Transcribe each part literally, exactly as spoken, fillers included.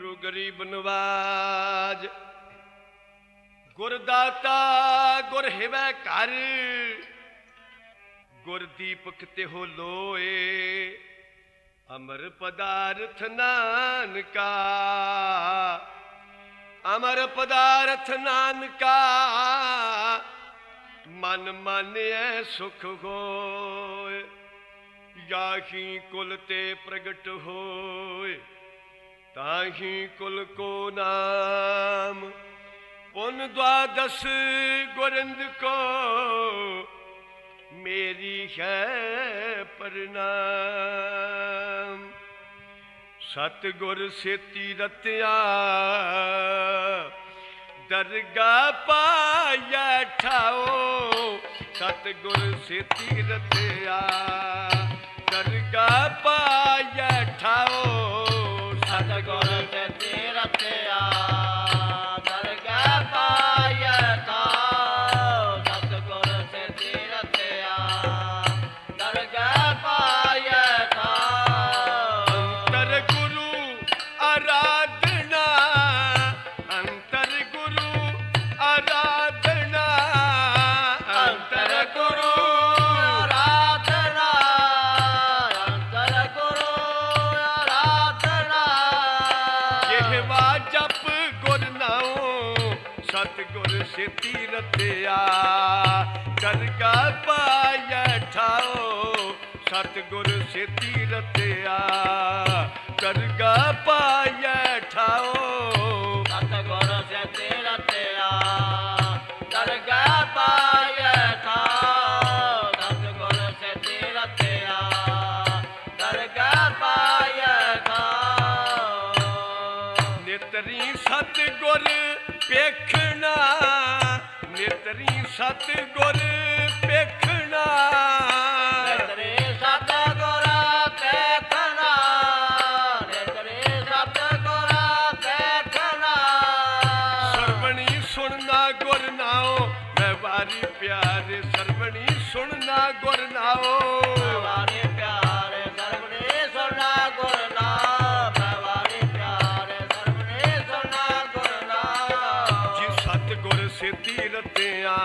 ਗੁਰੂ ਗਰੀਬ ਨਵਾਜ। ਗੁਰ ਦਾਤਾ ਗੁਰ ਹਿਵੈ ਘਰ, ਗੁਰ ਦੀਪਕ ਤਿਹੁ ਲੋਏ। ਅਮਰ ਪਦਾਰਥ ਨਾਨਕਾ, ਅਮਰ ਪਦਾਰਥ ਨਾਨਕਾ। ਮਨ ਮਾਨਿਐ ਸੁਖ ਹੋਏ, ਜਾਹੀ ਕੁਲ ਤੇ ਪ੍ਰਗਟ ਹੋਏ। ਤਾਹੀ ਕੁਲ ਕੋ ਨਾਮ, ਪੁਨ ਦਵਾਦਸ ਗੁਰਿੰਦ ਕੋ। ਮੇਰੀ ਹੈ ਪ੍ਰਣਾਮ। ਸਤਿਗੁਰ ਸੇਤੀ ਰਤਿਆ, ਦਰਗਾਹ ਪਾਇਆ ਠਾਓ। ਸਤਿਗੁਰ ਸੇਤੀ ਰਤਿਆ, ਦਰਗਾਹ ਪਾਇਆ ਠਾਓ। ਸਤਿਗੁਰ ਸੇਤੀ ਰਤਿਆ, ਦਰਗਾਹ ਪਾਇਆ ਠਾਓ। ਸਤਿਗੁਰ ਸੇਤੀ ਰਤਿਆ, ਦਰਗਾਹ ਪਾਇਆ ਠਾਓ। ਅੰਤਰ ਗੁਰੂ ਆਰਾਧਨਾ, ਅੰਤਰ ਗੁਰੂ ਆਰਾਧਨਾ। ਅੰਤਰ ਗੁਰੂ ਆਰਾਧਨਾ, ਅੰਤਰ ਗੁਰੂ ਆਰਾਧਨਾ। ਜਿਹਵਾ ਜਪ ਗੁਰ ਨਾਉ, ਸਤਿਗੁਰ ਸੇਤੀ ਰਤਿਆ, ਦਰਗਾਹ ਪਾਇਆ ਠਾਓ। ਸਤਿਗੁਰ ਸੇਤੀ ਰਤਿਆ, ਦਰਗਾਹ ਪਾਇਆ ਠਾਓ। ਸਤਿਗੁਰ ਸੇਤੀ ਰਤਿਆ, ਦਰਗਾਹ ਪਾਇਆ ਠਾਓ। ਸਤਿਗੁਰ ਸੇਤੀ ਰਤਿਆ, ਦਰਗਾਹ ਪਾਇਆ ਠਾਓ। ਨਿਤਰੀ ਸਤਿਗੁਰ ਵੇਖਣਾ, ਨਿਤਰੀ ਸਤਿਗੁਰ ਵੇਖਣਾ। ਨਿਤਰੇ ਸਤਿਗੁਰ ਵੇਖਣਾ, ਨਿਤਰੇ ਸਤਿਗੁਰ ਵੇਖਣਾ। ਸਰਵਣੀ ਸੁਣਨਾ ਗੁਰ ਨਾਉ, ਮੈਂ ਵਾਰੀ ਪਿਆਰੇ। ਸਰਵਣੀ ਸੁਣਨਾ ਗੁਰ ਨਾਉ, ਵਾਰੀ ਪਿਆਰੇ। ਸਰਵਣੇ ਸੁਣਾ ਗੁਰ ਨਾਮ, ਮੈਂ ਵਾਰੀ ਪਿਆਰੇ। ਸਰਵਣੇ ਸੁਣਾ ਗੁਰ ਨਾਮ। ਜੀ ਸਤਿਗੁਰ ਸੇਤੀ ਰਤਿਆ,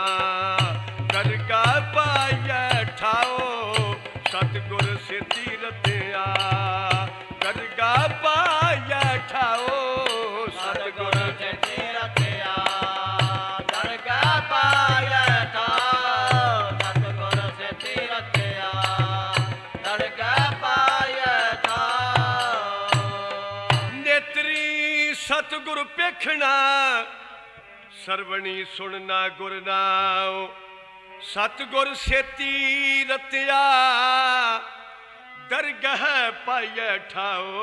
ਦਰਗਾਹ ਪਾਇਆ ਠਾਓ। ਸਤਿਗੁਰ ਸੇਤੀ ਰਤਿਆ, ਦਰਗਾਹ ਪਾਇਆ ਠਾਓ। ਸਤਿਗੁਰ ਸੇਤੀ ਰਤਿਆ, ਦਰਗਾਹ ਪਾਇਆ ਠਾਓ। ਸਤਿਗੁਰ ਸੇਤੀ ਰਤਿਆ, ਦਰਗਾਹ ਪਾਇਆ ਠਾਓ। ਨੇਤਰੀ ਸਤਿਗੁਰ ਵੇਖਣਾ, ਸਰਵਣੀ ਸੁਣਨਾ ਗੁਰ ਨਾਉ। ਸਤਿਗੁਰ ਸੇਤੀ ਰਤਿਆ, ਦਰਗਾਹ ਪਾਇਆ ਠਾਓ।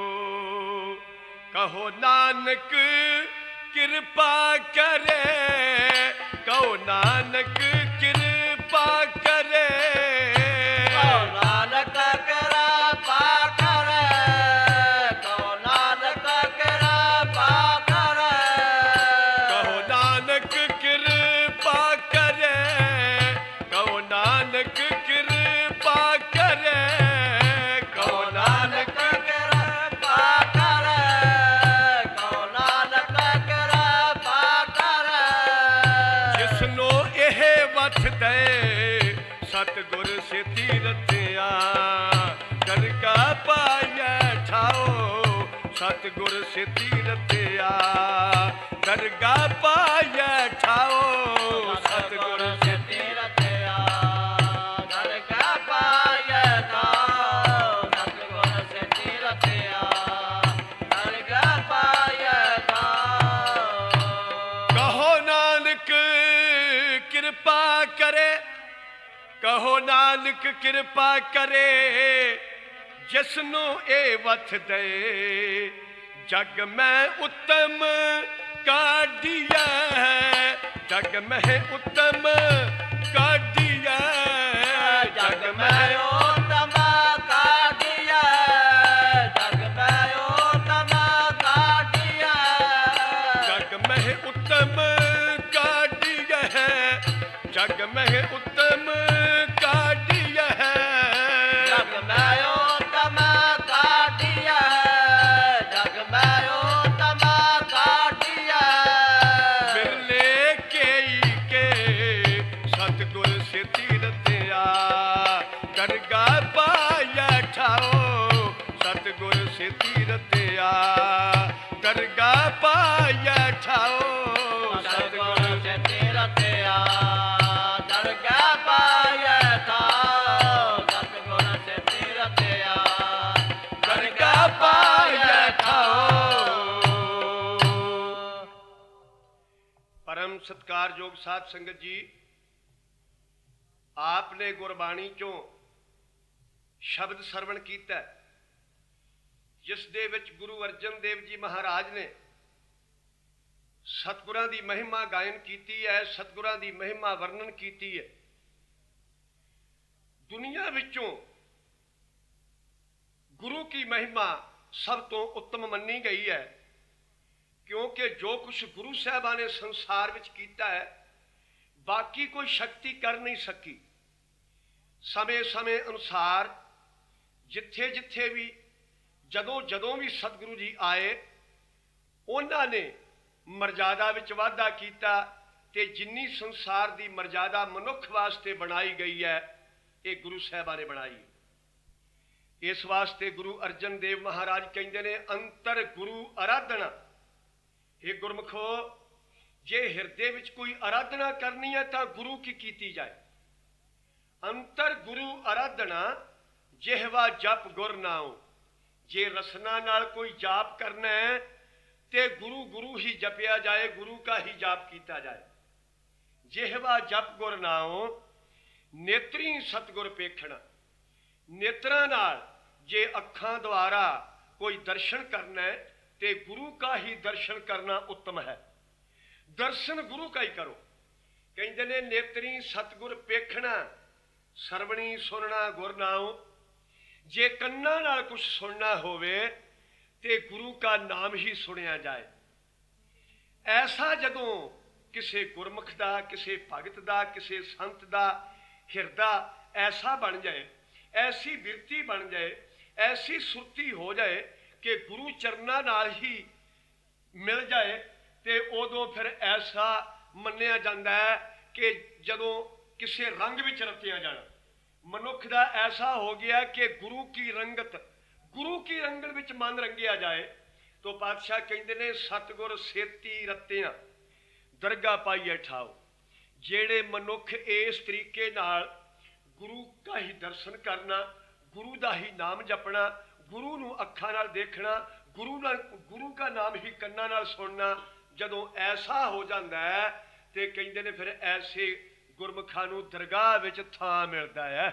ਕਹੋ ਨਾਨਕ ਕਿਰਪਾ ਕਰੇ, ਕਹੋ ਨਾਨਕ ਕਿਰਪਾ ਕਰੇ। ਕਉ ਨਾਨਕ ਕਿਰਪਾ ਕਰੇ, ਕਉ ਨਾਨਕ ਕਿਰਪਾ ਕਰੇ। ਕਹੋ ਨਾਨਕ ਕਿਰਪਾ ਕਰੇ, ਕਹੋ ਨਾਨਕ ਕਿਰਪਾ ਕਰੇ। ਕਹੋ ਕਉ ਨਾਨਕ ਕਿਰਪਾ ਕਰੇ, ਕਉ ਨਾਨਕ ਕਿਰਪਾ ਕਰੇ। ਜਿਸਨੂੰ ਇਹ ਵਥ ਦੇ, ਸਤਿਗੁਰ ਸੇਤੀ ਰਤਿਆ, ਦਰਗਾਹ ਪਾਇਆ ਠਾਓ। ਸਤਿਗੁਰ ਸੇਤੀ ਰਤਿਆ, ਦਰਗਾਹ ਪਾਇਆ ਠਾਓ। ਸਤਿਗੁਰ ਸੇਤੀ ਰਤਿਆ, ਦਰਗਾਹ ਪਾਇਆ ਠਾਓ। ਸਤਿਗੁਰ ਸੇਤੀ ਰਤਿਆ, ਦਰਗਾਹ ਪਾਇਆ ਠਾਓ। ਕਹੋ ਨਾਨਕ ਕਿਰਪਾ ਕਰੇ, ਕਹੋ ਨਾਨਕ ਕਿਰਪਾ ਕਰੇ। ਜਿਸਨੂੰ ਇਹ ਵਥ ਦੇ, ਜਗ ਮੈਂ ਉਤਮ ਕਾਢੀਐ। ਜਗ ਮੈਂ ਉਤਮ ਕਾਢੀਐ, ਜਗ ਮੈਂ ਉਤਮ ਕਾਢੀਐ, ਜਗ ਮੈਂ ਉਤਮ ਕਾਢੀਐ। ਜਗ ਮੈਂ ਉਤਮ ਕਾਢੀਐ, ਜਗ ਮੈਂ ਉਤਮ ਕਾਢੀਐ। ਜਗ ਮੈਂ ਉਤਮ ਕਾਢੀਐ, ਜਗ ਮੈਂ ਉਤਮ सेती रतिया दरगा पाया ठाओ सतगुर सेती रतिया दरगा पाया ठाओ सतगुर सेती रतिया दरगा पाया ठाओ। परम सत्कारयोग साध संगत जी, आपने गुरबाणी चों शब्द सरवण कीता जिस दे विच गुरु अर्जन देव जी महाराज ने सतगुरां दी महिमा गायन कीती है, सतगुरां दी महिमा वर्णन कीती है। दुनिया विचों गुरु की महिमा सब तो उत्तम मन्नी गई है, क्योंकि जो कुछ गुरु साहबा ने संसार विच कीता है बाकी कोई शक्ति कर नहीं सकी। समय समय अनुसार जिथे जिथे भी जदों जदों भी सतगुरु जी आए उन्होंने मर्यादा विच वाधा कीता ते जिन्नी संसार दी मर्यादा मनुख वास्ते बनाई गई है ये गुरु साहबा ने बनाई। इस वास्ते गुरु अर्जन देव महाराज कहते ने अंतर गुरु आराधना। हे गुरमुखो, जे हिरदे विच कोई आराधना करनी है तो गुरु की कीती जाए। अंतर गुरु आराधना जिहवा जप गुर नाओ। जे रसना नाल कोई जाप करना है ते गुरु गुरु ही जपया जाए, गुरु का ही जाप किया जाए। जिहवा जप गुर नाओ नेत्री सतगुर पेखना। नेत्रा नाल जे अखां द्वारा कोई दर्शन करना है ते गुरु का ही दर्शन करना उत्तम है। दर्शन गुरु का ही करो। कहते ने नेत्री सतगुर पेखना, सरवणी सुनना गुर नाओ। जे कन्ना नाल कुछ सुनना होवे ते गुरु का नाम ही सुनिया जाए। ऐसा जदों किसी गुरमुख दा, किसी भगत दा, किसी संत दा हिरदा ऐसा बन जाए, ऐसी बिरती बन जाए, ऐसी सुरती हो जाए कि गुरु चरना नाल ही मिल जाए ते उदों फिर ऐसा मन्निया जाता है कि जदों किसी रंग विच रतिया जाना। मनुख दा ऐसा हो गया कि गुरु की रंगत, गुरु की रंगत विच मन रंगिया जाए तो पातशाह कहते ने सतगुर सेती रतिया दरगा पाइए ठाओ। जेड़े मनुख इस तरीके नाल गुरु का ही दर्शन करना, गुरु का ही नाम जपना, गुरु नूं अखां नाल देखना, गुरु नाल गुरु का नाम ही कन्नां नाल सुनना, जदों ऐसा हो जाता है तो कहते ने फिर ऐसे गुरमुखां नूं दरगाह विच थां मिलदा है।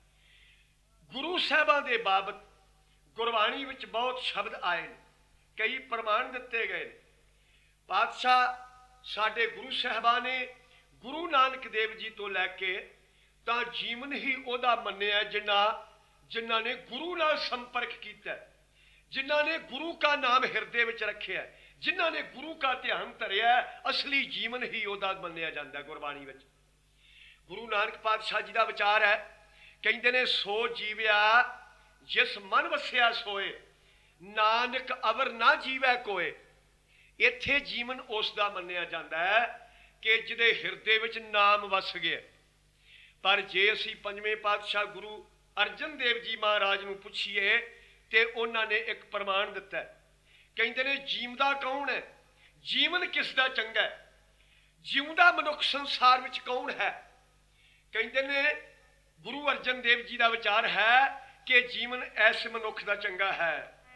गुरु साहिबां दे बाबत गुरबाणी विच बहुत शब्द आए ने, कई प्रमाण दिते गए ने। पातशाह साडे गुरु साहिबां ने गुरु नानक देव जी तो लैके तां जीवन ही उहदा मन्निया जिन्हां जिन्हां ने गुरु नाल संपर्क कीता, जिन्हां ने गुरु का नाम हिरदे विच रखिया, जिन्हां ने गुरु का ध्यान धरिया, असली जीवन ही उहदा मन्निया जांदा है गुरबाणी विच। गुरु नानक पातशाह जी का विचार है, कहते ने सो जीव्या जिस मन वसिया सोए, नानक अवर ना जीवै कोए। इत्थे जीवन उसका मन्निया जाता है कि जिहदे हिरदे विच नाम वस गया। पर जे असीं पंजवें पातशाह गुरु अर्जन देव जी महाराज नूं पुछीए तो उन्होंने एक प्रमाण दिता है। कहते ने जीवदा कौन है, जीवन किसदा चंगा है, जीवदा मनुख संसार विच कौन है। कहते ने गुरु अर्जन देव जी का विचार है कि जीवन ऐसे मनुख का चंगा है।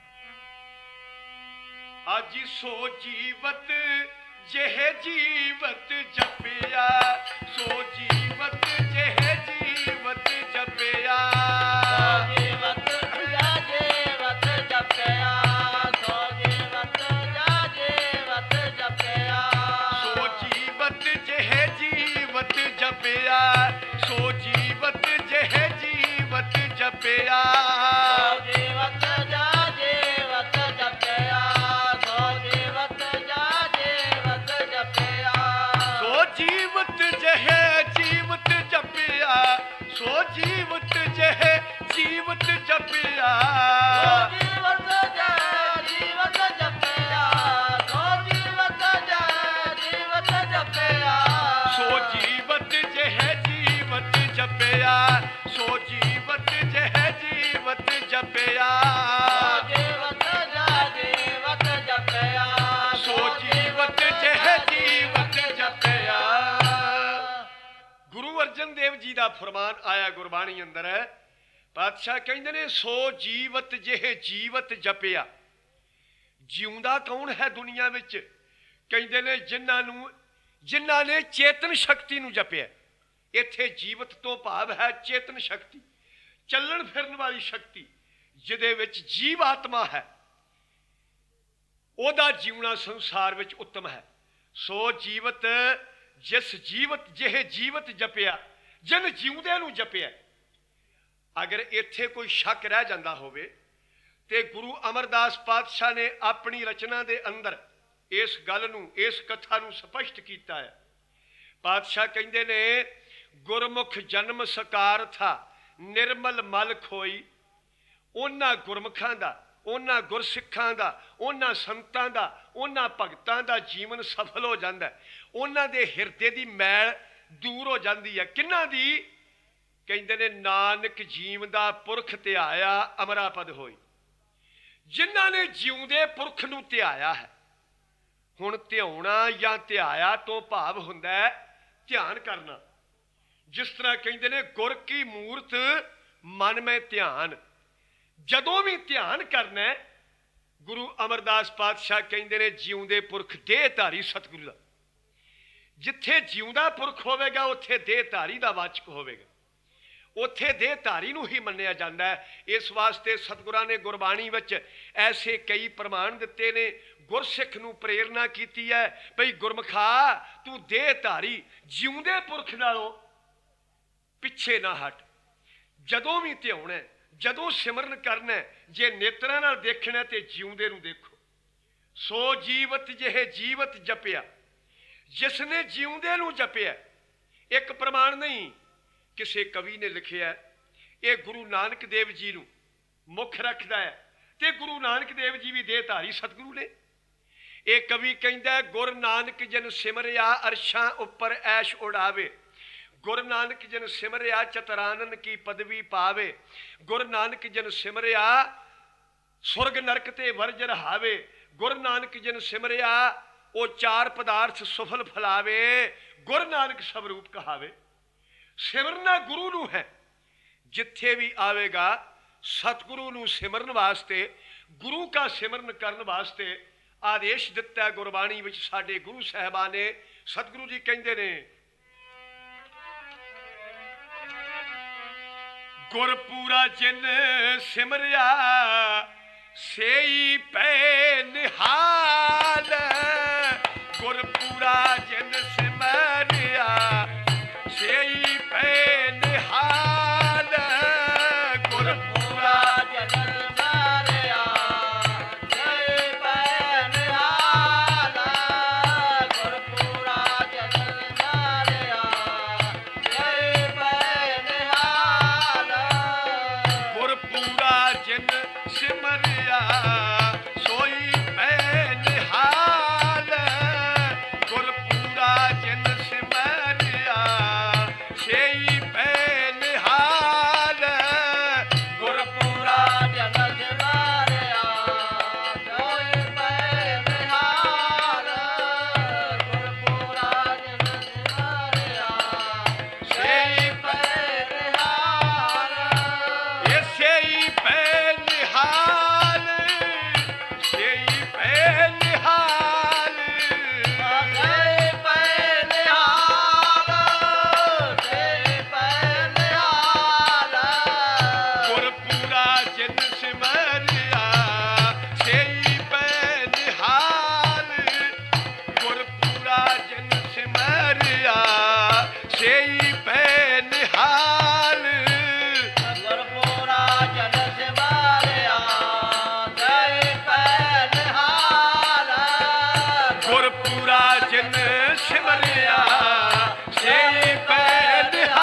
अज सो जीवत जेह जीवत जपिया, सो जीवत जेह जीवत जपिया, सो जीवत जा जीवत जपिया, सो जीवत जा जीवत जपिया, सो जीवत जेह जीवत जपिया, सो जीवत जेह जीवत जपिया, सो जीवत जा जीवत जपिया, सो जीवत जा जीवत जपिया, सो जीवत जेह जीवत जपिया, सो जीवत जेह जीवत जपिया, सो जीवत जा जीवत जपिया, सो जीवत जा जीवत जपिया, सो जीवत जेह जीवत जपिया, सो जीवत जेह जीवत जपिया, सो जीवत ਦੇਵ ਜੀ ਦਾ ਫਰਮਾਨ ਆਇਆ ਗੁਰਬਾਣੀ ਅੰਦਰ, ਪਾਤਸ਼ਾਹ ਕਹਿੰਦੇ ਨੇ ਸੋ ਜੀਵਤ ਜਿਹੇ ਜੀਵਤ ਜਪਿਆ। ਜਿਉਂਦਾ ਕੌਣ ਹੈ ਦੁਨੀਆ ਵਿੱਚ? ਕਹਿੰਦੇ ਨੇ ਜਿਨ੍ਹਾਂ ਨੂੰ ਜਿਨ੍ਹਾਂ ਨੇ ਚੇਤਨ ਸ਼ਕਤੀ ਨੂੰ ਜਪਿਆ। ਇੱਥੇ ਜੀਵਤ ਤੋਂ ਭਾਵ ਹੈ ਚੇਤਨ ਸ਼ਕਤੀ, ਚੱਲਣ ਫਿਰਨ ਵਾਲੀ ਸ਼ਕਤੀ, ਜਿਹਦੇ ਵਿੱਚ ਜੀਵ ਆਤਮਾ ਹੈ, ਉਹਦਾ ਜਿਉਣਾ ਸੰਸਾਰ ਵਿੱਚ ਉੱਤਮ ਹੈ। ਸੋ ਜੀਵਤ ਜਿਸ ਜੀਵਤ ਜਿਹੇ ਜੀਵਤ ਜਪਿਆ, ਜਿਨ ਜਿਉਂਦੇ ਨੂੰ ਜਪਿਆ। ਅਗਰ ਇੱਥੇ ਕੋਈ ਸ਼ੱਕ ਰਹਿ ਜਾਂਦਾ ਹੋਵੇ ਤੇ ਗੁਰੂ ਅਮਰਦਾਸ ਪਾਤਸ਼ਾਹ ਨੇ ਆਪਣੀ ਰਚਨਾ ਦੇ ਅੰਦਰ ਇਸ ਗੱਲ ਨੂੰ, ਇਸ ਕਥਾ ਨੂੰ ਸਪਸ਼ਟ ਕੀਤਾ ਹੈ। ਪਾਤਸ਼ਾਹ ਕਹਿੰਦੇ ਨੇ ਗੁਰਮੁਖ ਜਨਮ ਸਕਾਰ ਥਾ ਨਿਰਮਲ ਮਲ ਖੋਈ। ਉਹਨਾਂ ਗੁਰਮੁਖਾਂ ਦਾ, ਉਹਨਾਂ ਗੁਰਸਿੱਖਾਂ ਦਾ, ਉਹਨਾਂ ਸੰਤਾਂ ਦਾ, ਉਹਨਾਂ ਭਗਤਾਂ ਦਾ ਜੀਵਨ ਸਫਲ ਹੋ ਜਾਂਦਾ, ਉਹਨਾਂ ਦੇ ਹਿਰਦੇ ਦੀ ਮੈਲ ਦੂਰ ਹੋ ਜਾਂਦੀ ਹੈ। ਕਿਹਨਾਂ ਦੀ? ਕਹਿੰਦੇ ਨੇ ਨਾਨਕ ਜੀਵਦਾ ਪੁਰਖ ਧਿਆਇਆ ਅਮਰਾਪਦ ਹੋਈ। ਜਿਨ੍ਹਾਂ ਨੇ ਜਿਉਂਦੇ ਪੁਰਖ ਨੂੰ ਧਿਆਇਆ ਹੈ। ਹੁਣ ਧਿਆਉਣਾ ਜਾਂ ਧਿਆਇਆ ਤੋਂ ਭਾਵ ਹੁੰਦਾ ਹੈ ਧਿਆਨ ਕਰਨਾ। ਜਿਸ ਤਰ੍ਹਾਂ ਕਹਿੰਦੇ ਨੇ ਗੁਰ ਕੀ ਮੂਰਤ ਮਨ ਮੈਂ ਧਿਆਨ। ਜਦੋਂ ਵੀ ਧਿਆਨ ਕਰਨਾ, ਗੁਰੂ ਅਮਰਦਾਸ ਪਾਤਸ਼ਾਹ ਕਹਿੰਦੇ ਨੇ ਜਿਉਂਦੇ ਪੁਰਖ ਦੇਹ ਧਾਰੀ ਸਤਿਗੁਰੂ ਦਾ। ਜਿੱਥੇ ਜਿਉਂਦਾ ਪੁਰਖ ਹੋਵੇਗਾ ਉੱਥੇ ਦੇਹ ਧਾਰੀ ਦਾ ਵਾਚਕ ਹੋਵੇਗਾ, ਉੱਥੇ ਦੇਹ ਧਾਰੀ ਨੂੰ ਹੀ ਮੰਨਿਆ ਜਾਂਦਾ ਹੈ। ਇਸ ਵਾਸਤੇ ਸਤਿਗੁਰਾਂ ਨੇ ਗੁਰਬਾਣੀ ਵਿੱਚ ਐਸੇ ਕਈ ਪ੍ਰਮਾਣ ਦਿੱਤੇ ਨੇ, ਗੁਰਸਿੱਖ ਨੂੰ ਪ੍ਰੇਰਨਾ ਕੀਤੀ ਹੈ ਭਈ ਗੁਰਮਖਾ ਤੂੰ ਦੇਹ ਧਾਰੀ ਜਿਉਂਦੇ ਪੁਰਖ ਨਾਲੋਂ ਪਿੱਛੇ ਨਾ ਹਟ। ਜਦੋਂ ਵੀ ਧਿਆਉਣਾ, ਜਦੋਂ ਸਿਮਰਨ ਕਰਨਾ, ਜੇ ਨੇਤਰਾਂ ਨਾਲ ਦੇਖਣਾ ਤੇ ਜਿਉਂਦੇ ਨੂੰ ਦੇਖੋ। ਸੋ ਜੀਵਤ ਜਿਹੇ ਜੀਵਤ ਜਪਿਆ। ਜਿਸ ਨੇ ਜਿਉਂਦੇ ਨੂੰ ਜਪਿਆ। ਇੱਕ ਪ੍ਰਮਾਣ ਨਹੀਂ, ਕਿਸੇ ਕਵੀ ਨੇ ਲਿਖਿਆ, ਇਹ ਗੁਰੂ ਨਾਨਕ ਦੇਵ ਜੀ ਨੂੰ ਮੁੱਖ ਰੱਖਦਾ ਹੈ ਤੇ ਗੁਰੂ ਨਾਨਕ ਦੇਵ ਜੀ ਵੀ ਦੇਹ ਧਾਰੀ ਸਤਿਗੁਰੂ ਨੇ। ਇਹ ਕਵੀ ਕਹਿੰਦਾ ਗੁਰ ਨਾਨਕ ਜਨ ਸਿਮਰਿਆ ਅਰਸ਼ਾਂ ਉੱਪਰ ਐਸ਼ ਉਡਾਵੇ। ਗੁਰ ਨਾਨਕ ਜਨ ਸਿਮਰਿਆ ਚਤਰਾਨਨ ਕੀ ਪਦਵੀ ਪਾਵੇ। ਗੁਰ ਨਾਨਕ ਜਨ ਸਿਮਰਿਆ ਸੁਰਗ ਨਰਕ ਤੇ ਵਰਜ ਰਹਾਵੇ। ਗੁਰ ਨਾਨਕ ਜਨ ਸਿਮਰਿਆ ਉਹ ਚਾਰ ਪਦਾਰਥ ਸੁਫਲ ਫਲਾਵੇ। ਗੁਰ ਨਾਨਕ ਸਭ ਰੂਪ ਕਹਾਵੇ। ਸਿਮਰਨਾ ਗੁਰੂ ਨੂੰ ਹੈ। ਜਿੱਥੇ ਵੀ ਆਵੇਗਾ ਸਤਿਗੁਰੂ ਨੂੰ ਸਿਮਰਨ ਵਾਸਤੇ, ਗੁਰੂ ਕਾ ਸਿਮਰਨ ਕਰਨ ਵਾਸਤੇ ਆਦੇਸ਼ ਦਿੱਤਾ ਗੁਰਬਾਣੀ ਵਿੱਚ ਸਾਡੇ ਗੁਰੂ ਸਾਹਿਬਾਨ ਨੇ। ਸਤਿਗੁਰੂ ਜੀ ਕਹਿੰਦੇ ਨੇ ਗੁਰ ਪੂਰਾ ਜਿਨ ਸਿਮਰਿਆ ਸੇਈ ਪੈ ਨਿਹਾਲ। ਗੁਰ ਪੂਰਾ ਜਿਨ ਸਿਮਰਿਆ ਸੇਈ ਪੈ ਨਿਹਾਲ। ਗੁਰ ਪੂਰਾ ਜਨ ਸਿਮਰਿਆ ਸੇਈ ਪੈ ਨਿਹਾਲ। ਗੁਰ ਪੂਰਾ ਜਨ ਸਿਮਰਿਆ ਸੇਈ ਪੈ ਨਿਹਾਲ। ਗੁਰ ਪੂਰਾ ਜਿਨ ਸਿਮਰਿਆ ਸੋਈ ਪੈ ਨਿਹਾਲ। ਗੁਰ ਪੂਰਾ ਜਿਨ ਸਿਮਰਿਆ ਸੇਈ ਪੈ ਨਿਹਾਲ। ਗੁਰ ਪੂਰਾ ਜਨ ਸਿਮਰਿਆ ਸੋਈ ਪੈ ਨਿਹਾਲ। ਗੁਰ ਪੂਰਾ ਜਨ ਸਿਮਰਿਆ ਸੇਈ ਪੈ ਨਿਹਾਲ। ਇਹ ਸੇਈ ਪੈ ਨਿਹਾਲ, ਸੇਈ ਪੈ ਨਿਹਾਲ। ਸੇਈ ਪੈ ਨਿਹਾਲ। ਸੇਈ ਪੈ ਨਿਹਾਲ। ਗੁਰ ਪੂਰਾ ਜਿਨ ਸਿਮਰਿਆ ਸੇਈ ਪੈ ਨਿਹਾਲ। ਗੁਰ ਪੂਰਾ ਜਿਨ ਸਿਮਰਿਆ ਸੇਈ ਪੈ ਨਿਹਾਲ। ਗੁਰ ਪੂਰਾ ਜਨ ਸਿਮਰਿਆ ਸੇਈ ਪੈ ਨਿਹਾਲ। ਗੁਰ ਪੂਰਾ ਜਿਨ ਸਿਮਰਿਆ ਸੇਈ ਪੈ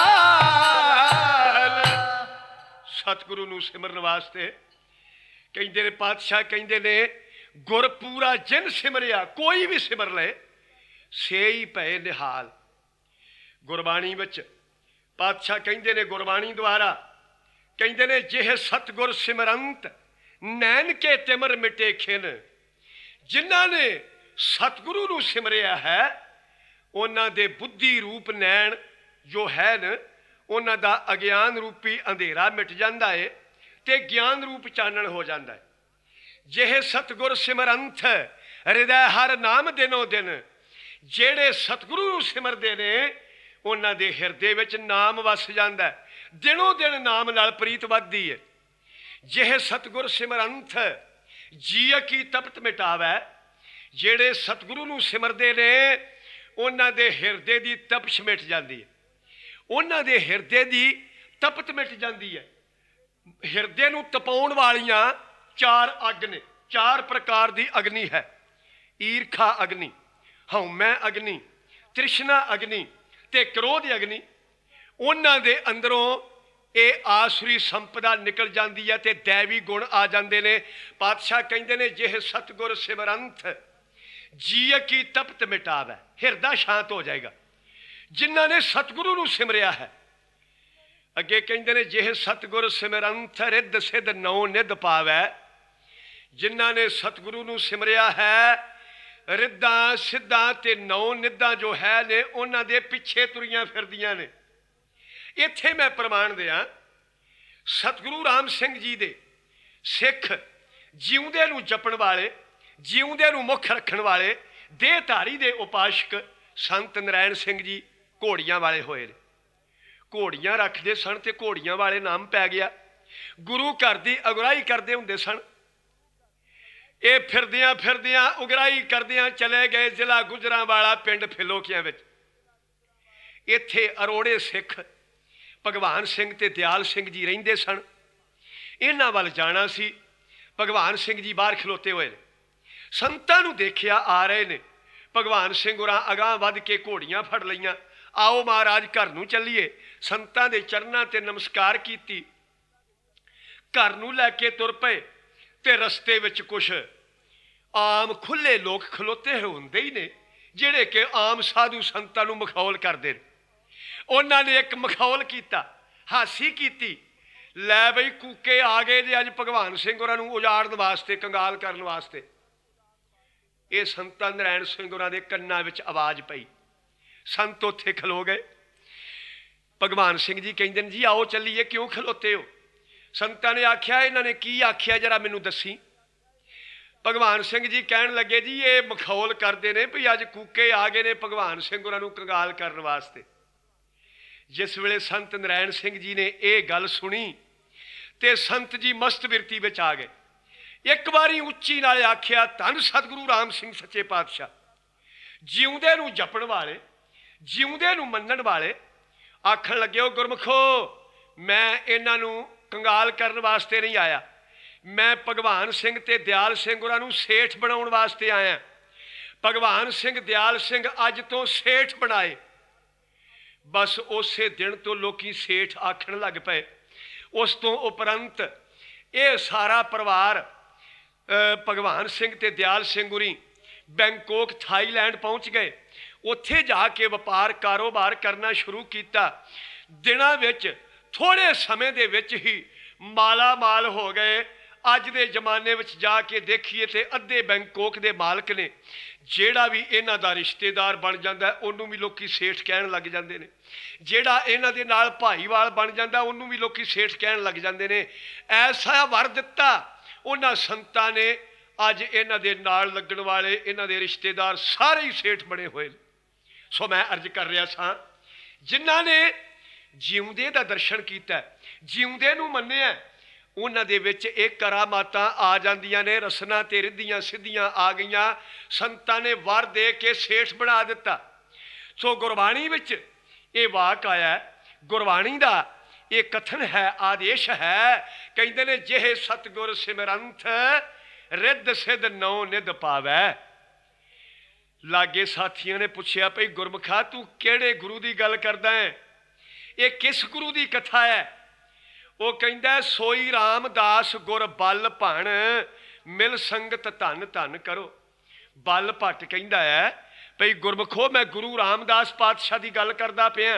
ਨਿਹਾਲ। ਸਤਿਗੁਰੂ ਨੂੰ ਸਿਮਰਨ ਵਾਸਤੇ ਕਹਿੰਦੇ ਨੇ ਪਾਤਸ਼ਾਹ, ਕਹਿੰਦੇ ਨੇ ਗੁਰ ਪੂਰਾ ਜਿਨ ਸਿਮਰਿਆ, ਕੋਈ ਵੀ ਸਿਮਰ ਲਏ ਸੇਈ ਪੈ ਨਿਹਾਲ। ਗੁਰਬਾਣੀ ਵਿੱਚ ਪਾਤਸ਼ਾਹ ਕਹਿੰਦੇ ਨੇ ਗੁਰਬਾਣੀ ਦੁਆਰਾ, ਕਹਿੰਦੇ ਨੇ ਜਿਹੇ ਸਤਿਗੁਰ ਸਿਮਰੰਤ ਨੈਣ ਕੇ ਤਿਮਰ ਮਿਟੇ ਖਿਨ। ਜਿਨ੍ਹਾਂ ਨੇ ਸਤਿਗੁਰੂ ਨੂੰ ਸਿਮਰਿਆ ਹੈ ਉਹਨਾਂ ਦੇ ਬੁੱਧੀ ਰੂਪ ਨੈਣ ਜੋ ਹੈ ਨ ਉਹਨਾਂ ਦਾ ਅਗਿਆਨ ਰੂਪੀ ਅੰਧੇਰਾ ਮਿਟ ਜਾਂਦਾ ਹੈ ਤੇ ਗਿਆਨ ਰੂਪ ਚਾਨਣ ਹੋ ਜਾਂਦਾ ਹੈ। ਜਿਹੇ ਸਤਿਗੁਰ ਸਿਮਰੰਥ ਹਿਰਦੈ ਹਰ ਨਾਮ ਦਿਨੋ ਦਿਨ, ਜਿਹੜੇ ਸਤਿਗੁਰੂ ਨੂੰ ਸਿਮਰਦੇ ਨੇ ਉਹਨਾਂ ਦੇ ਹਿਰਦੇ ਵਿੱਚ ਨਾਮ ਵਸ ਜਾਂਦਾ ਹੈ, ਦਿਨੋਂ ਦਿਨ ਨਾਮ ਨਾਲ ਪ੍ਰੀਤ ਵੱਧਦੀ ਹੈ। ਜਿਹੇ ਸਤਿਗੁਰ ਸਿਮਰੰਥ ਜੀਅ ਕੀ ਤਪਤ ਮਿਟਾਵੈ, ਜਿਹੜੇ ਸਤਿਗੁਰੂ ਨੂੰ ਸਿਮਰਦੇ ਨੇ ਉਹਨਾਂ ਦੇ ਹਿਰਦੇ ਦੀ ਤਪਸ਼ ਮਿਟ ਜਾਂਦੀ ਹੈ, ਉਹਨਾਂ ਦੇ ਹਿਰਦੇ ਦੀ ਤਪਤ ਮਿਟ ਜਾਂਦੀ ਹੈ। ਹਿਰਦੇ ਨੂੰ ਤਪਾਉਣ ਵਾਲੀਆਂ ਚਾਰ ਅੱਗ ਨੇ, ਚਾਰ ਪ੍ਰਕਾਰ ਦੀ ਅਗਨੀ ਹੈ। ਈਰਖਾ ਅਗਨੀ, ਹਉਮੈ ਅਗਨੀ, ਤ੍ਰਿਸ਼ਨਾ ਅਗਨੀ ਤੇ ਕ੍ਰੋਧ ਅਗਨੀ। ਉਹਨਾਂ ਦੇ ਅੰਦਰੋਂ ਇਹ ਆਸੁਰੀ ਸੰਪਦਾ ਨਿਕਲ ਜਾਂਦੀ ਹੈ ਤੇ ਦੈਵੀ ਗੁਣ ਆ ਜਾਂਦੇ ਨੇ। ਪਾਤਸ਼ਾਹ ਕਹਿੰਦੇ ਨੇ ਜਿਹੇ ਸਤਿਗੁਰ ਸਿਮਰੰਥ ਜੀਅ ਕੀ ਤਪਤ ਮਿਟਾਵੈ, ਹਿਰਦਾ ਸ਼ਾਂਤ ਹੋ ਜਾਏਗਾ ਜਿਨ੍ਹਾਂ ਨੇ ਸਤਿਗੁਰੂ ਨੂੰ ਸਿਮਰਿਆ ਹੈ। ਅੱਗੇ ਕਹਿੰਦੇ ਨੇ ਜਿਹੇ ਸਤਿਗੁਰ ਸਿਮਰੰਥ ਰਿੱਧ ਸਿੱਧ ਨੌ ਨਿਧ ਪਾਵੈ, ਜਿਨ੍ਹਾਂ ਨੇ ਸਤਿਗੁਰੂ ਨੂੰ ਸਿਮਰਿਆ ਹੈ ਰਿੱਧਾਂ ਸਿੱਧਾਂ ਤੇ ਨੌ ਨਿੱਧਾਂ ਜੋ ਹੈ ਨੇ ਉਹਨਾਂ ਦੇ ਪਿੱਛੇ ਤੁਰੀਆਂ ਫਿਰਦੀਆਂ ਨੇ। ਇੱਥੇ ਮੈਂ ਪ੍ਰਮਾਣ ਦਿਆਂ, ਸਤਿਗੁਰੂ ਰਾਮ ਸਿੰਘ ਜੀ ਦੇ ਸਿੱਖ ਜਿਉਂਦੇ ਨੂੰ ਜਪਣ ਵਾਲੇ, ਜਿਉਂਦੇ ਨੂੰ ਮੁੱਖ ਰੱਖਣ ਵਾਲੇ ਦੇਹਧਾਰੀ ਦੇ ਉਪਾਸ਼ਕ ਸੰਤ ਨਰਾਇਣ ਸਿੰਘ ਜੀ ਘੋੜੀਆਂ ਵਾਲੇ ਹੋਏ ਨੇ। ਘੋੜੀਆਂ ਰੱਖਦੇ ਸਨ ਤੇ ਘੋੜੀਆਂ ਵਾਲੇ ਨਾਮ ਪੈ ਗਿਆ। ਗੁਰੂ ਘਰ ਦੀ ਅਗੁਵਾਈ ਕਰਦੇ ਹੁੰਦੇ ਸਨ। ਇਹ ਫਿਰਦਿਆਂ ਫਿਰਦਿਆਂ ਉਗਰਾਹੀ ਕਰਦਿਆਂ ਚਲੇ ਗਏ ਜ਼ਿਲ੍ਹਾ ਗੁਜਰਾਂਵਾਲਾ ਪਿੰਡ ਫਿਲੋਕੀਆਂ ਵਿੱਚ। ਇੱਥੇ ਅਰੋੜੇ ਸਿੱਖ ਭਗਵਾਨ ਸਿੰਘ ਤੇ ਦਿਆਲ ਸਿੰਘ ਜੀ ਰਹਿੰਦੇ ਸਨ। ਇਹਨਾਂ ਵੱਲ ਜਾਣਾ ਸੀ। ਭਗਵਾਨ ਸਿੰਘ ਜੀ ਬਾਹਰ ਖਲੋਤੇ ਹੋਏ ਨੇ, ਸੰਤਾਂ ਨੂੰ ਦੇਖਿਆ ਆ ਰਹੇ ਨੇ। ਭਗਵਾਨ ਸਿੰਘ ਹੋਰਾਂ ਅਗਾਂਹ ਵੱਧ ਕੇ ਘੋੜੀਆਂ ਫੜ ਲਈਆਂ। ਆਓ ਮਹਾਰਾਜ ਘਰ ਨੂੰ ਚੱਲੀਏ। ਸੰਤਾਂ ਦੇ ਚਰਨਾਂ ਤੇ ਨਮਸਕਾਰ ਕੀਤੀ, ਘਰ ਨੂੰ ਲੈ ਕੇ ਤੁਰ ਪਏ। ਤੇ ਰਸਤੇ ਵਿੱਚ ਕੁਛ ਆਮ ਖੁੱਲੇ ਲੋਕ ਖਲੋਤੇ ਹੁੰਦੇ ਹੀ ਨੇ ਜਿਹੜੇ ਕਿ ਆਮ ਸਾਧੂ ਸੰਤਾਂ ਨੂੰ ਮਖੌਲ ਕਰਦੇ ਨੇ। ਉਹਨਾਂ ਨੇ ਇੱਕ ਮਖੌਲ ਕੀਤਾ, ਹਾਸੀ ਕੀਤੀ, ਲੈ ਬਈ ਕੂਕੇ ਆ ਗਏ ਜੇ ਅੱਜ ਭਗਵਾਨ ਸਿੰਘ ਹੋਰਾਂ ਨੂੰ ਉਜਾੜਨ ਵਾਸਤੇ, ਕੰਗਾਲ ਕਰਨ ਵਾਸਤੇ। ਇਹ ਸੰਤਾਂ ਨਰਾਇਣ ਸਿੰਘ ਹੋਰਾਂ ਦੇ ਕੰਨਾਂ ਵਿੱਚ ਆਵਾਜ਼ ਪਈ। ਸੰਤ ਉੱਥੇ ਖਲੋ ਗਏ। ਭਗਵਾਨ ਸਿੰਘ ਜੀ ਕਹਿੰਦੇ ਨੇ ਜੀ ਆਓ ਚੱਲੀਏ, ਕਿਉਂ ਖਲੋਤੇ ਹੋ? ਸੰਤਾਂ ਨੇ ਆਖਿਆ ਇਹਨਾਂ ਨੇ ਕੀ ਆਖਿਆ ਜਰਾ ਮੈਨੂੰ ਦੱਸੀ। ਭਗਵਾਨ ਸਿੰਘ ਜੀ ਕਹਿਣ ਲੱਗੇ ਜੀ ਇਹ ਮਖੌਲ ਕਰਦੇ ਨੇ ਵੀ ਅੱਜ ਕੂਕੇ ਆ ਗਏ ਨੇ ਭਗਵਾਨ ਸਿੰਘ ਹੋਰਾਂ ਨੂੰ ਕੰਗਾਲ ਕਰਨ ਵਾਸਤੇ। ਜਿਸ ਵੇਲੇ ਸੰਤ ਨਰਾਇਣ ਸਿੰਘ ਜੀ ਨੇ ਇਹ ਗੱਲ ਸੁਣੀ ਤੇ ਸੰਤ ਜੀ ਮਸਤ ਬਿਰਤੀ ਵਿੱਚ ਆ ਗਏ। ਇੱਕ ਵਾਰੀ ਉੱਚੀ ਨਾਲ ਆਖਿਆ ਧੰਨ ਸਤਿਗੁਰੂ ਰਾਮ ਸਿੰਘ ਸੱਚੇ ਪਾਤਸ਼ਾਹ, ਜਿਉਂਦੇ ਨੂੰ ਜਪਣ ਵਾਲੇ, ਜਿਉਂਦੇ ਨੂੰ ਮੰਨਣ ਵਾਲੇ। ਆਖਣ ਲੱਗੇ ਉਹ ਗੁਰਮੁਖੋ, ਮੈਂ ਇਹਨਾਂ ਨੂੰ ਕੰਗਾਲ ਕਰਨ ਵਾਸਤੇ ਨਹੀਂ ਆਇਆ, ਮੈਂ ਭਗਵਾਨ ਸਿੰਘ ਤੇ ਦਿਆਲ ਸਿੰਘ ਹੋਰਾਂ ਨੂੰ ਸੇਠ ਬਣਾਉਣ ਵਾਸਤੇ ਆਇਆ। ਭਗਵਾਨ ਸਿੰਘ ਦਿਆਲ ਸਿੰਘ ਅੱਜ ਤੋਂ ਸੇਠ ਬਣਾਏ। ਬਸ ਉਸੇ ਦਿਨ ਤੋਂ ਲੋਕੀ ਸੇਠ ਆਖਣ ਲੱਗ ਪਏ। ਉਸ ਤੋਂ ਉਪਰੰਤ ਇਹ ਸਾਰਾ ਪਰਿਵਾਰ ਭਗਵਾਨ ਸਿੰਘ ਤੇ ਦਿਆਲ ਸਿੰਘ ਹੋਰੀ ਬੈਂਕਾਕ ਥਾਈਲੈਂਡ ਪਹੁੰਚ ਗਏ। ਉੱਥੇ ਜਾ ਕੇ ਵਪਾਰ ਕਾਰੋਬਾਰ ਕਰਨਾ ਸ਼ੁਰੂ ਕੀਤਾ। ਦਿਨਾਂ ਵਿੱਚ ਥੋੜ੍ਹੇ ਸਮੇਂ ਦੇ ਵਿੱਚ ਹੀ ਮਾਲਾ ਮਾਲ ਹੋ ਗਏ। ਅੱਜ ਦੇ ਜ਼ਮਾਨੇ ਵਿੱਚ ਜਾ ਕੇ ਦੇਖੀਏ ਤੇ ਅੱਧੇ ਬੈਂਕਾਕ ਦੇ ਮਾਲਕ ਨੇ। ਜਿਹੜਾ ਵੀ ਇਹਨਾਂ ਦਾ ਰਿਸ਼ਤੇਦਾਰ ਬਣ ਜਾਂਦਾ ਉਹਨੂੰ ਵੀ ਲੋਕੀ ਸੇਠ ਕਹਿਣ ਲੱਗ ਜਾਂਦੇ ਨੇ। ਜਿਹੜਾ ਇਹਨਾਂ ਦੇ ਨਾਲ ਭਾਈਵਾਲ ਬਣ ਜਾਂਦਾ ਉਹਨੂੰ ਵੀ ਲੋਕੀ ਸੇਠ ਕਹਿਣ ਲੱਗ ਜਾਂਦੇ ਨੇ। ਐਸਾ ਵਰ ਦਿੱਤਾ ਉਹਨਾਂ ਸੰਤਾਂ ਨੇ, ਅੱਜ ਇਹਨਾਂ ਦੇ ਨਾਲ ਲੱਗਣ ਵਾਲੇ ਇਹਨਾਂ ਦੇ ਰਿਸ਼ਤੇਦਾਰ ਸਾਰੇ ਹੀ ਸੇਠ ਬਣੇ ਹੋਏ ਨੇ। ਸੋ ਮੈਂ ਅਰਜ਼ ਕਰ ਰਿਹਾ ਸਾਂ, ਜਿਨ੍ਹਾਂ ਨੇ ਜਿਉਂਦੇ ਦਾ ਦਰਸ਼ਨ ਕੀਤਾ, ਜਿਉਂਦੇ ਨੂੰ ਮੰਨਿਆ, ਉਹਨਾਂ ਦੇ ਵਿੱਚ ਇਹ ਕਰਾਮਾਤਾਂ ਆ ਜਾਂਦੀਆਂ ਨੇ। ਰਸਨਾ ਤੇ ਰਿੱਧੀਆਂ ਸਿੱਧੀਆਂ ਆ ਗਈਆਂ। ਸੰਤਾਂ ਨੇ ਵਰ ਦੇ ਕੇ ਸੇਠ ਬਣਾ ਦਿੱਤਾ। ਸੋ ਗੁਰਬਾਣੀ ਵਿੱਚ ਇਹ ਵਾਕ ਆਇਆ। ਗੁਰਬਾਣੀ ਦਾ ਇਹ ਕਥਨ ਹੈ, ਆਦੇਸ਼ ਹੈ। ਕਹਿੰਦੇ ਨੇ ਜਿਹੇ ਸਤਿਗੁਰ ਸਿਮਰੰਥ ਰਿੱਧ ਸਿੱਧ ਨੌ ਨਿਧ ਪਾਵੈ। ਲਾਗੇ ਸਾਥੀਆਂ ਨੇ ਪੁੱਛਿਆ ਭਈ ਗੁਰਮੁਖਾ ਤੂੰ ਕਿਹੜੇ ਗੁਰੂ ਦੀ ਗੱਲ ਕਰਦਾ ਹੈ? ਇਹ ਕਿਸ ਗੁਰੂ ਦੀ ਕਥਾ ਹੈ? ਉਹ ਕਹਿੰਦਾ ਸੋਈ ਰਾਮਦਾਸ ਗੁਰ ਬਲ ਭਣ ਮਿਲ ਸੰਗਤ ਧਨ ਧਨ ਕਰੋ। ਬਲ ਭੱਟ ਕਹਿੰਦਾ ਹੈ ਭਈ ਗੁਰਮੁਖੋ ਮੈਂ ਗੁਰੂ ਰਾਮਦਾਸ ਪਾਤਸ਼ਾਹ ਦੀ ਗੱਲ ਕਰਦਾ ਪਿਆ।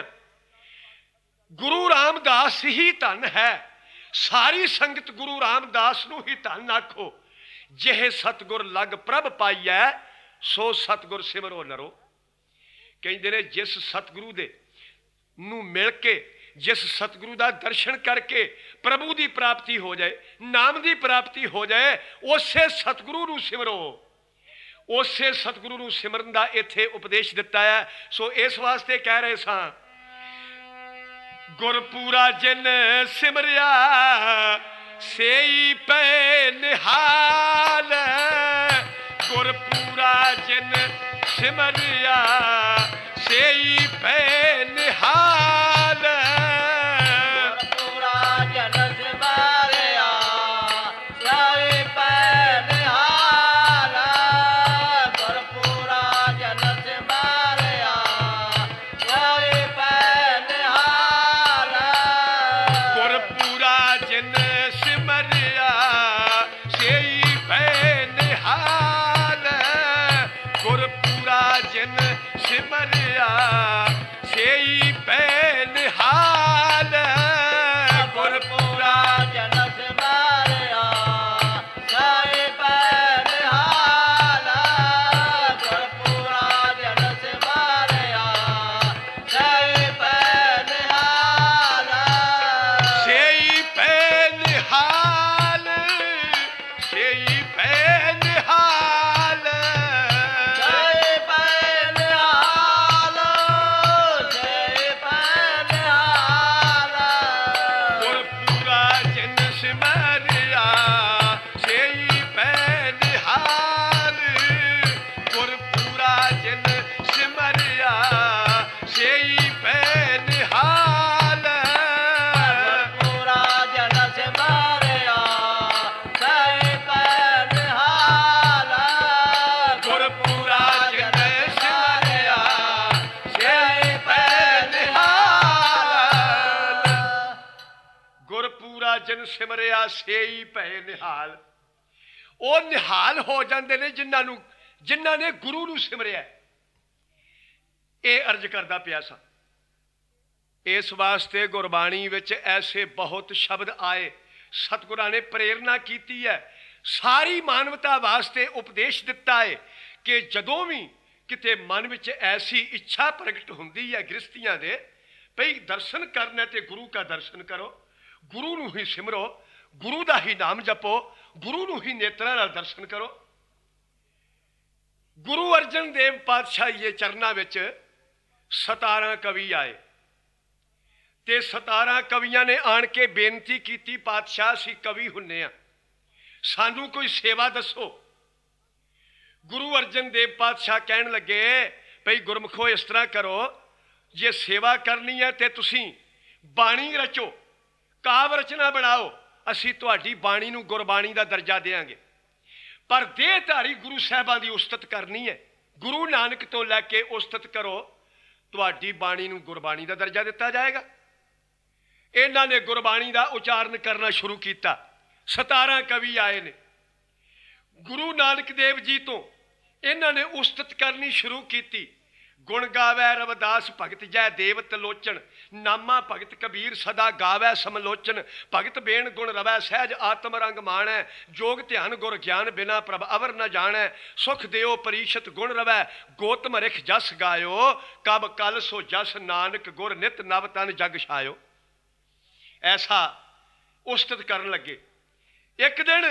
ਗੁਰੂ ਰਾਮਦਾਸ ਹੀ ਧਨ ਹੈ। ਸਾਰੀ ਸੰਗਤ ਗੁਰੂ ਰਾਮਦਾਸ ਨੂੰ ਹੀ ਧਨ ਆਖੋ। ਜਿਹੇ ਸਤਿਗੁਰ ਲਗ ਪ੍ਰਭ ਪਾਈਐ ਸੋ ਸਤਿਗੁਰ ਸਿਮਰੋ ਨਰੋ। ਕਹਿੰਦੇ ਨੇ ਜਿਸ ਸਤਿਗੁਰੂ ਦੇ ਨੂੰ ਮਿਲ ਕੇ जिस सतगुरु का दर्शन करके प्रभु की प्राप्ति हो जाए, नाम की प्राप्ति हो जाए, उसे सतगुरु नूं सिमरो। उसे सतगुरु नूं सिमरन का इत्थे उपदेश दिता है। सो इस वास्ते कह रहे सा, गुरपूरा जिन सिमरिया सेई पै निहाल। गुरपूरा जिन सिमरिया सेई पै निहाल। गुरपूरा जन सिमरिया सेई पै निहाल। गुरपूरा जन सिमरिया सेई पै निहाल। गुरपूरा जिन सिमरिया सेई पै निहाल। गुरपूरा जिन सिमरिया सेई पै निहाल। गुरपूरा जन सिमरिया सेई पै निहाल। गुरपूरा जन सिमरिया सेई पै निहाल। सेई पै निहाल। सेई पै निहाल। सेई पै निहाल। सेई पै निहाल। गुरपूरा जिन सिमरिया सेई पै निहाल। गुरपूरा जिन सिमरिया सेई पै निहाल। गुरपूरा जन सिमरिया सेई पै निहाल। गुरपूरा जिन सिमरिया सेई पै निहाल। गुरपूरा जिन सिमरिया सेई पै निहाल। ਉਹ ਨਿਹਾਲ ਹੋ ਜਾਂਦੇ ਨੇ ਜਿਨ੍ਹਾਂ ਨੂੰ ਜਿਨ੍ਹਾਂ ਨੇ ਗੁਰੂ ਨੂੰ ਸਿਮਰਿਆ। ਇਹ ਅਰਜ਼ ਕਰਦਾ ਪਿਆ ਸਾਂ। ਇਸ ਵਾਸਤੇ ਗੁਰਬਾਣੀ ਵਿੱਚ ਐਸੇ ਬਹੁਤ ਸ਼ਬਦ ਆਏ, ਸਤਿਗੁਰਾਂ ਨੇ ਪ੍ਰੇਰਨਾ ਕੀਤੀ ਹੈ, ਸਾਰੀ ਮਾਨਵਤਾ ਵਾਸਤੇ ਉਪਦੇਸ਼ ਦਿੱਤਾ ਹੈ ਕਿ ਜਦੋਂ ਵੀ ਕਿਤੇ ਮਨ ਵਿੱਚ ਐਸੀ ਇੱਛਾ ਪ੍ਰਗਟ ਹੁੰਦੀ ਹੈ ਗ੍ਰਸਤੀਆਂ ਦੇ ਭਈ ਦਰਸ਼ਨ ਕਰਨਾ ਤੇ ਗੁਰੂ ਦਾ ਦਰਸ਼ਨ ਕਰੋ, ਗੁਰੂ ਨੂੰ ਹੀ ਸਿਮਰੋ, ਗੁਰੂ ਦਾ ਹੀ ਨਾਮ ਜਪੋ, ਗੁਰੂ ਨੂੰ ਹੀ ਨੇਤਰਾਂ ਨਾਲ ਦਰਸ਼ਨ ਕਰੋ। ਗੁਰੂ ਅਰਜਨ ਦੇਵ ਪਾਤਸ਼ਾਹ ਜੀ ਦੇ ਚਰਨਾਂ ਵਿੱਚ ਸਤਾਰਾਂ ਕਵੀ ਆਏ ਤੇ ਸਤਾਰਾਂ ਕਵੀਆਂ ਨੇ ਆਣ ਕੇ ਬੇਨਤੀ ਕੀਤੀ, ਪਾਤਸ਼ਾਹ ਅਸੀਂ ਕਵੀ ਹੁੰਨੇ ਆ, ਸਾਨੂੰ ਕੋਈ ਸੇਵਾ ਦੱਸੋ। ਗੁਰੂ ਅਰਜਨ ਦੇਵ ਪਾਤਸ਼ਾਹ ਕਹਿਣ ਲੱਗੇ ਭਈ ਗੁਰਮੁਖੋ ਇਸ ਤਰ੍ਹਾਂ ਕਰੋ, ਜੇ ਸੇਵਾ ਕਰਨੀ ਹੈ ਤੇ ਤੁਸੀਂ ਬਾਣੀ ਰਚੋ, ਕਾਵ ਰਚਨਾ ਬਣਾਓ, ਅਸੀਂ ਤੁਹਾਡੀ ਬਾਣੀ ਨੂੰ ਗੁਰਬਾਣੀ ਦਾ ਦਰਜਾ ਦੇਵਾਂਗੇ। ਪਰ ਦੇਹਧਾਰੀ ਗੁਰੂ ਸਾਹਿਬਾਂ ਦੀ ਉਸਤਤ ਕਰਨੀ ਹੈ, ਗੁਰੂ ਨਾਨਕ ਤੋਂ ਲੈ ਕੇ ਉਸਤਤ ਕਰੋ, ਤੁਹਾਡੀ ਬਾਣੀ ਨੂੰ ਗੁਰਬਾਣੀ ਦਾ ਦਰਜਾ ਦਿੱਤਾ ਜਾਏਗਾ। ਇਹਨਾਂ ਨੇ ਗੁਰਬਾਣੀ ਦਾ ਉਚਾਰਨ ਕਰਨਾ ਸ਼ੁਰੂ ਕੀਤਾ। ਸਤਾਰਾਂ ਕਵੀ ਆਏ ਨੇ। ਗੁਰੂ ਨਾਨਕ ਦੇਵ ਜੀ ਤੋਂ ਇਹਨਾਂ ਨੇ ਉਸਤਤ ਕਰਨੀ ਸ਼ੁਰੂ ਕੀਤੀ। ਗੁਣ ਗਾਵੈ ਰਵਿਦਾਸ ਭਗਤ ਜੈ ਦੇਵ ਤਲੋਚਨ, ਨਾਮਾ ਭਗਤ ਕਬੀਰ ਸਦਾ ਗਾਵੈ ਸਮਲੋਚਨ। ਭਗਤ ਬੇਣ ਗੁਣ ਰਵੈ ਸਹਿਜ ਆਤਮ ਰੰਗ ਮਾਣੈ, ਜੋਗ ਧਿਆਨ ਗੁਰ ਗਿਆਨ ਬਿਨਾ ਪ੍ਰਭ ਅਵਰ ਨ ਜਾਣੈ। ਸੁਖ ਦਿਓ ਪਰੀਸ਼ਤ ਗੁਣ ਰਵੈ, ਗੋਤਮ ਰਿਖ ਜਸ ਗਾਇਓ, ਕਬ ਕਲ ਸੋ ਜਸ ਨਾਨਕ ਗੁਰ ਨਿਤ ਨਵ ਤਨ ਜਗ ਛਾਇਓ। ਐਸਾ ਉਸਤਤ ਕਰਨ ਲੱਗੇ। ਇੱਕ ਦਿਨ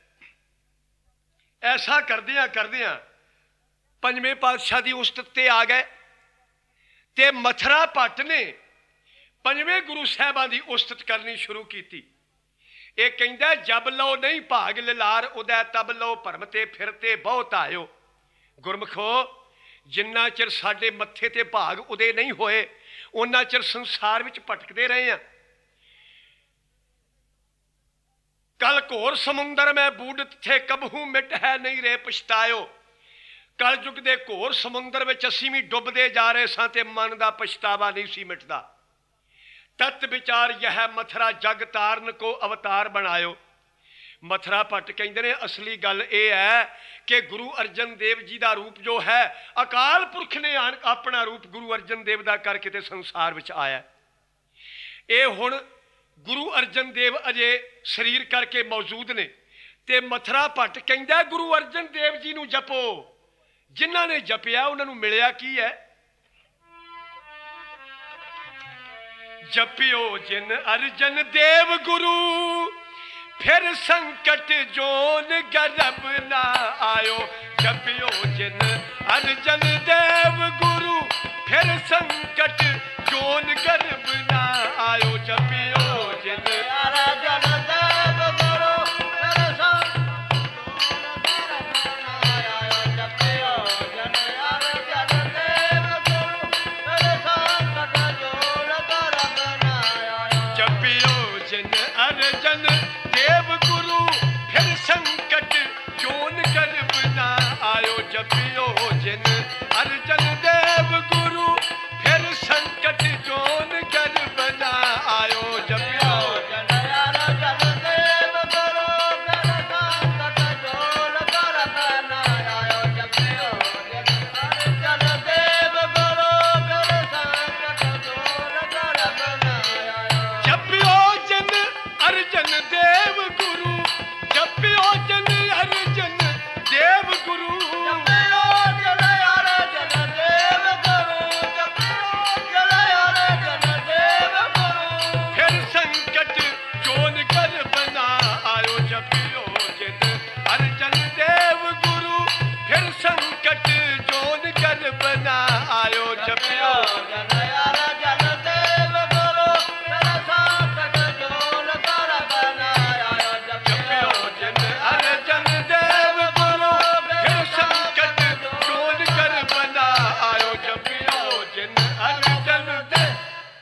ਐਸਾ ਕਰਦਿਆਂ ਕਰਦਿਆਂ ਪੰਜਵੇਂ ਪਾਤਸ਼ਾਹ ਦੀ ਉਸਤਤ ਤੇ ਆ ਗਏ ਤੇ ਮਥਰਾ ਭੱਟ ਨੇ ਪੰਜਵੇਂ ਗੁਰੂ ਸਾਹਿਬਾਂ ਦੀ ਉਸਤਤ ਕਰਨੀ ਸ਼ੁਰੂ ਕੀਤੀ। ਇਹ ਕਹਿੰਦਾ ਜਬ ਲਓ ਨਹੀਂ ਭਾਗ ਲਿਲਾਰ ਉਦੈ, ਤਬ ਲਓ ਭਰਮ ਤੇ ਫਿਰਤੇ ਬਹੁਤ ਆਇਓ। ਗੁਰਮਖੋ ਜਿੰਨਾ ਚਿਰ ਸਾਡੇ ਮੱਥੇ ਤੇ ਭਾਗ ਉਦੇ ਨਹੀਂ ਹੋਏ ਉਹਨਾਂ ਚਿਰ ਸੰਸਾਰ ਵਿੱਚ ਭਟਕਦੇ ਰਹੇ ਆ। कल घोर समुंदर में बूढ़ थे कबहू मिट है नहीं रे पछतायो। कल युग के घोर समुंदर में असीं भी डुबदे जा रहे सां ते मन का पछतावा नहीं सी मिटदा। तत विचार यह मथरा जग तारन को अवतार बनायो। मथरा भट्ट कहते ने असली गल यह है कि गुरु अर्जन देव जी का रूप जो है अकाल पुरख ने अपना रूप गुरु अर्जन देव का करके ते संसार विच आया। ये हुण गुरु अर्जन देव अजे शरीर करके मौजूद ने ते मथरा भट्ट कहंदा गुरु अर्जन देव जी नूं जपो। जिन्हां ने जपिया उन्हां नूं मिलिया की है? जपियो जिन अर्जन देव गुरु फिर संकट जोन गर्भ ना आयो। जपियो जिन अर्जन देव गुरु फिर संकट जोन गर्भ ना आयो। जपियो जिन अर्जन देव गुरु फिर संकट जपियो जन अर्जन देव गुरु फिर संकट जोन गर्भ ना आयो। जपियो जिन अर्जन देव गुरु फिर संकट जोन गर्भ ना आयो। जपियो जिन अर्जन देव गुरु फिर संकट जोन गर्भ ना आयो। जपियो जन अर्जन देव गुरु फिर संकट जोन गर्भ ना आयो। जपियो जन अर्जन देव गुरु फिर संकट जोन गर्भ ना आयो। जपियो जिन अर्जन देव गुरु जपियो जिन अर्जन देव गुरु जपियो जन अर्जन देव गुरु जपियो जन अर्जन देव गुरु फिर संकट जोन गर्भ ना आयो। जपियो जिन अर्जन देव गुरु फिर संकट जोन गर्भ ना आयो। जपियो जन अर्जन देव गुरु फिर संकट जोन गर्भ ना आयो। जपियो जिन अर्जन देव गुरु फिर संकट जोन गर्भ ना आयो। जपियो जिन अर्जन देव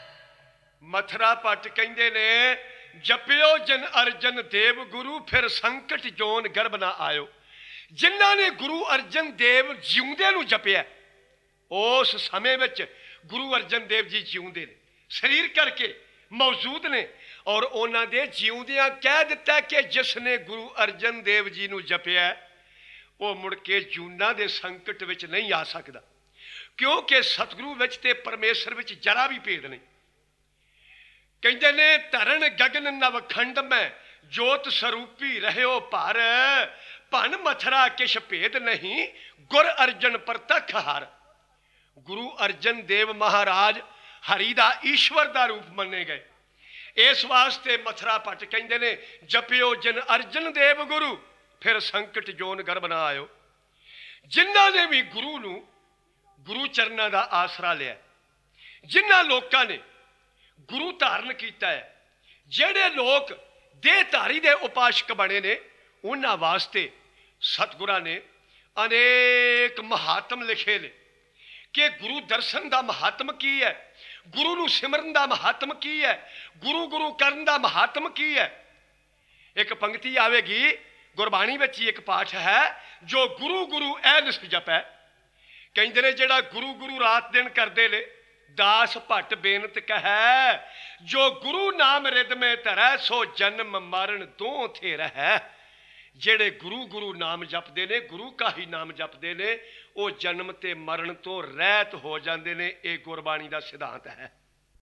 मथुरा पट कहंदे ने जपियो जिन अर्जन देव गुरु फिर संकट जोन गर्भ ना आयो। जिन्हां ने गुरु अर्जन देव जिਉਂਦੇ ਨੂੰ ਜਪਿਆ ਉਸ ਸਮੇਂ ਵਿੱਚ ਗੁਰੂ ਅਰਜਨ ਦੇਵ ਜੀ ਜਿਉਂਦੇ ਨੇ ਸਰੀਰ ਕਰਕੇ ਮੌਜੂਦ ਨੇ ਔਰ ਉਹਨਾਂ ਦੇ ਜਿਉਂਦਿਆਂ ਕਹਿ ਦਿੱਤਾ ਕਿ ਜਿਸ ਨੇ ਗੁਰੂ ਅਰਜਨ ਦੇਵ ਜੀ ਨੂੰ ਜਪਿਆ ਉਹ ਮੁੜ ਕੇ ਜੂਨਾਂ ਦੇ ਸੰਕਟ ਵਿੱਚ ਨਹੀਂ ਆ ਸਕਦਾ ਕਿਉਂਕਿ ਸਤਿਗੁਰੂ ਵਿੱਚ ਤੇ ਪਰਮੇਸ਼ਰ ਵਿੱਚ ਜਰਾ ਵੀ ਭੇਦ ਨਹੀਂ। ਕਹਿੰਦੇ ਨੇ ਧਰਨ ਗਗਨ ਨਵਖੰਡ ਮੈਂ ਜੋਤ ਸਰੂਪੀ ਰਹਿਓ ਭਰ ਭਨ ਮਥਰਾ ਕਿਛ ਭੇਦ ਨਹੀਂ ਗੁਰ ਅਰਜਨ ਪ੍ਰਤੱਖ ਹਰ। ਗੁਰੂ ਅਰਜਨ ਦੇਵ ਮਹਾਰਾਜ ਹਰੀ ਦਾ ਈਸ਼ਵਰ ਦਾ ਰੂਪ ਮੰਨੇ ਗਏ। ਇਸ ਵਾਸਤੇ ਮਥਰਾ ਪਟ ਕਹਿੰਦੇ ਨੇ ਜਪਿਓ ਜਿਨ ਅਰਜਨ ਦੇਵ ਗੁਰੂ ਫਿਰ ਸੰਕਟ ਜੋਨ ਗਰਭ ਨਾ ਆਇਓ। ਜਿਨ੍ਹਾਂ ਨੇ ਵੀ ਗੁਰੂ ਨੂੰ ਗੁਰੂ ਚਰਨਾਂ ਦਾ ਆਸਰਾ ਲਿਆ, ਜਿਨ੍ਹਾਂ ਲੋਕਾਂ ਨੇ ਗੁਰੂ ਧਾਰਨ ਕੀਤਾ ਹੈ, ਜਿਹੜੇ ਲੋਕ ਦੇਹਧਾਰੀ ਦੇ ਉਪਾਸ਼ਕ ਬਣੇ ਨੇ, ਉਹਨਾਂ ਵਾਸਤੇ ਸਤਿਗੁਰਾਂ ਨੇ ਅਨੇਕ ਮਹਾਤਮ ਲਿਖੇ ਨੇ ਕਿ ਗੁਰੂ ਦਰਸ਼ਨ ਦਾ ਮਹਾਤਮ ਕੀ ਹੈ, ਗੁਰੂ ਨੂੰ ਸਿਮਰਨ ਦਾ ਮਹਾਤਮ ਕੀ ਹੈ, ਗੁਰੂ ਗੁਰੂ ਕਰਨ ਦਾ ਮਹਾਤਮ ਕੀ ਹੈ। ਇੱਕ ਪੰਕਤੀ ਆਵੇਗੀ ਗੁਰਬਾਣੀ ਵਿੱਚ ਹੀ ਇੱਕ ਪਾਠ ਹੈ ਜੋ ਗੁਰੂ ਗੁਰੂ ਐ ਨਿਸ ਜਪੈ। ਕਹਿੰਦੇ ਨੇ ਜਿਹੜਾ ਗੁਰੂ ਗੁਰੂ ਰਾਤ ਦਿਨ ਕਰਦੇ ਨੇ ਦਾਸ ਭੱਟ ਬੇਨਤ ਕਹੈ ਜੋ ਗੁਰੂ ਨਾਮ ਰਿਦ ਮੇ ਧਰੈ ਸੋ ਜਨਮ ਮਰਨ ਦੋਹ ਥੇ ਰਹਿ। ਜਿਹੜੇ ਗੁਰੂ ਗੁਰੂ ਨਾਮ ਜਪਦੇ ਨੇ, ਗੁਰੂ ਕਾ ਹੀ ਨਾਮ ਜਪਦੇ ਨੇ, ਉਹ ਜਨਮ ਤੇ ਮਰਨ ਤੋਂ ਰਹਿਤ ਹੋ ਜਾਂਦੇ ਨੇ। ਇਹ ਗੁਰਬਾਣੀ ਦਾ ਸਿਧਾਂਤ ਹੈ।